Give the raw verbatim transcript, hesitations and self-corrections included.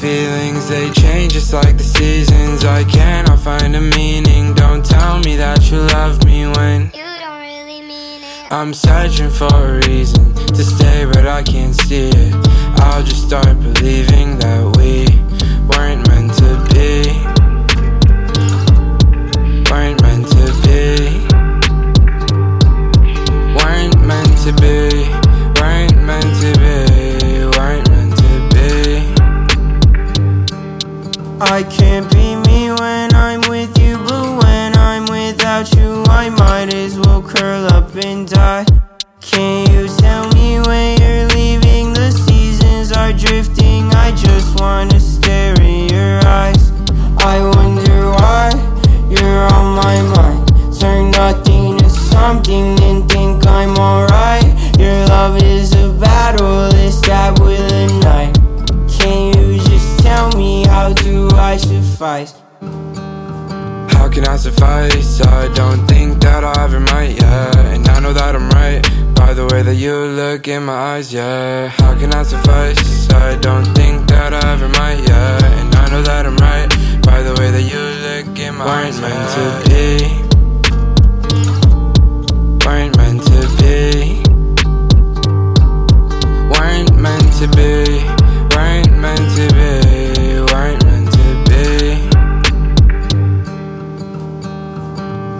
feelings, they change just like the seasons. I cannot find a meaning. Don't tell me that you love me when you don't really mean it. I'm searching for a reason to stay, but I can't see it. I'll just start believing that we weren't meant to be. Weren't meant to be. Weren't meant to be. Weren't meant to be. Weren't meant to be. I can't be me when I'm with you, but when I'm without you, I might as well curl up and die. Can you tell me when you're leaving? The seasons are drifting. I just wanna stare in your eyes. I wonder why you're on my mind. Turn nothing to something and think I'm alright. Your love is a battle, it's that with a knife. Can you just tell me, how do I suffice? How can I suffice? I don't think that I ever might, yeah. And I know that I'm right by the way that you look in my eyes, yeah. How can I suffice? I don't think that I ever might, yeah. And I know that I'm right by the way that you look in my eyes, yeah. Weren't meant to be.